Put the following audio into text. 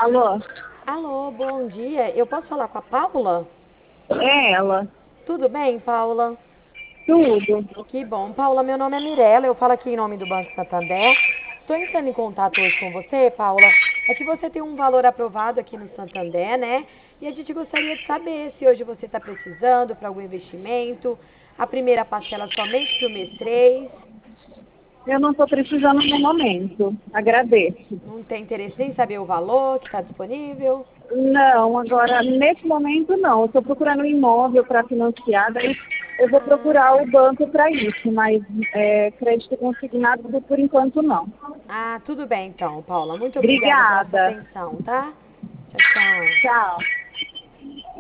Alô? Alô, bom dia. Eu posso falar com a Paula? É ela. Tudo bem, Paula? Tudo. Que bom. Paula, meu nome é Mirella, eu falo aqui em nome do Banco Santander. Estou entrando em contato hoje com você, Paula. É que você tem um valor aprovado aqui no Santander, né? E a gente gostaria de saber se hoje você está precisando para algum investimento. A primeira parcela somente para o mês 3. Eu não estou precisando no momento. Agradeço. Não tem interesse nem em saber o valor que está disponível? Não, agora, nesse momento não. Eu estou procurando um imóvel para financiar, daí eu vou procurar o banco para isso, mas crédito consignado por enquanto não. Ah, tudo bem então, Paula. Muito obrigada pela sua Obrigada. atenção, tá? Tchau, tchau. Tchau.